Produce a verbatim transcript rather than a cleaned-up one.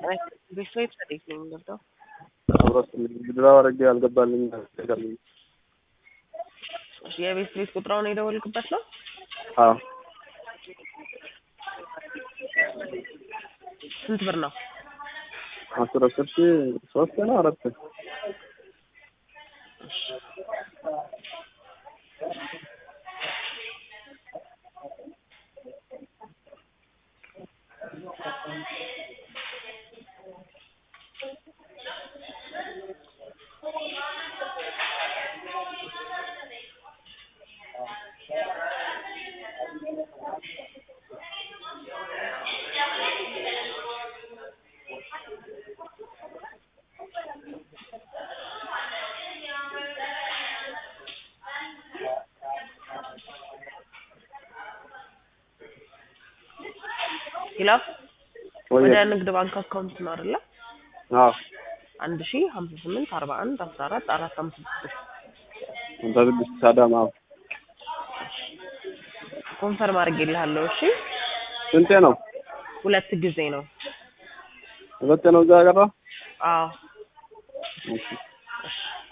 ቤት ሰደት ነው የሚገብተው አብራስ ምድራ ወረጋ ያልገባልኝ ነገር ነው። የቤት ቤት ቁጥራውን የደወልኩበት ነው። አዎ ስንት ብር ነው? አስራ ሶስት ሺህ ሶስት ነው አራት ይላፍ ወደ ንግድ ባንክ አካውንት ነው አይደል? አዎ አንድ ሺህ ሃምሳ ስምንት አርባ አንድ አስራ አራት አራት አምስት ስድስት እንደዚህ ሳዳማ ኮንፈርም አድርጌልሃለሁ። እሺ ስንቴ ነው? ሁለት ጊዜ ነው። ሁለት ነው እዛ ጋር? አዎ እሺ